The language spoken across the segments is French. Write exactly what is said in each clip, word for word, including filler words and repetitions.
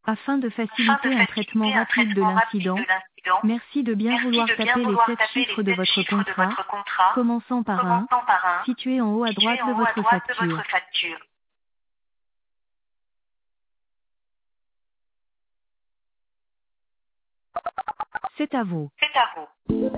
Afin de Afin de faciliter un traitement faciliter un rapide de traitement rapide de l'incident, l'incident, merci de bien merci vouloir de bien taper les vouloir sept taper les chiffres de sept votre chiffres de contrat, votre contrat, commençant par un, commençant par un, situé en haut à situé droite de en haut à votre droite de votre facture. facture. C'est à vous. C'est à vous.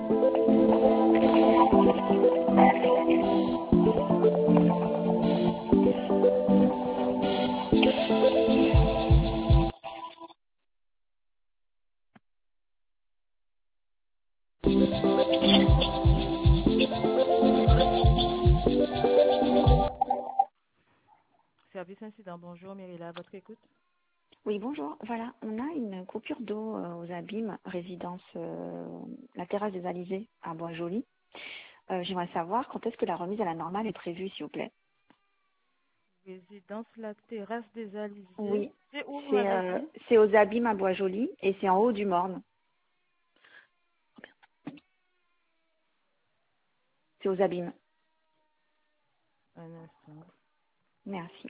Service incident, bonjour Myrilla, à votre écoute. Oui, bonjour. Voilà, on a une coupure d'eau euh, aux abîmes, résidence euh, la terrasse des Alizés à Bois-Joli. Euh, J'aimerais savoir quand est-ce que la remise à la normale est prévue, s'il vous plaît. Résidence La Terrasse des Alizés. Oui, C'est où vous c'est m'avez euh, dit? c'est aux abîmes à Bois-Joli et c'est en haut du Morne. C'est aux abîmes. Un instant. Merci.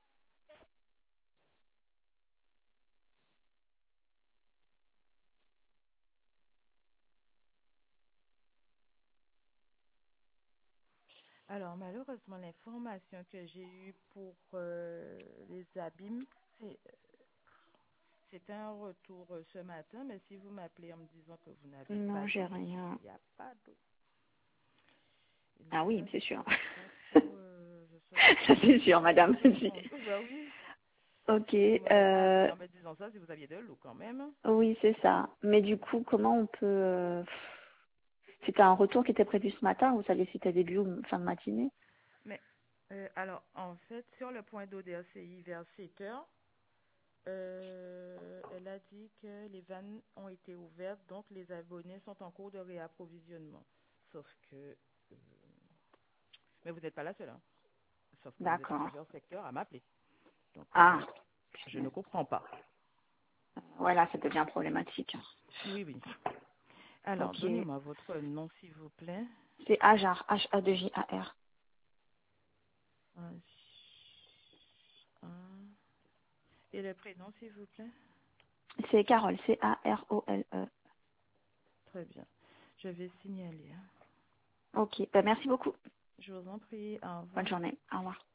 Alors malheureusement, l'information que j'ai eue pour euh, les abîmes, c'est c'était un retour euh, ce matin, mais si vous m'appelez en me disant que vous n'avez Non, pas j'ai d'eau, rien. il n'y a pas d'eau. Ah oui, Là, c'est je sûr. sais pas trop, euh, je saurais Ça pas c'est trop sûr, madame. vous répondre. Bah oui, Ok. vous m'aurez pas appelé Euh, en me disant ça si vous aviez de l'eau quand même. oui, c'est ça. Mais du coup, comment on peut... euh, C'était un retour qui était prévu ce matin, vous savez si c'était début ou fin de matinée? Mais euh, alors, en fait, sur le point d'eau des R C I vers sept heures, euh, elle a dit que les vannes ont été ouvertes, donc les abonnés sont en cours de réapprovisionnement. Sauf que... euh, mais vous n'êtes pas la seule, hein. Sauf que vous êtes D'accord. plusieurs secteurs à m'appeler. Donc, Ah, euh, je ne comprends pas. voilà, ça devient problématique. Oui, oui. Alors, Ok. donnez-moi votre nom, s'il vous plaît. C'est Ajar, H A deux J A R. H A. Et le prénom, s'il vous plaît. C'est Carole, C A R O L E. Très bien. Je vais signaler, hein. Ok, ben, merci beaucoup. Je vous en prie. Au revoir. Bonne journée. Au revoir.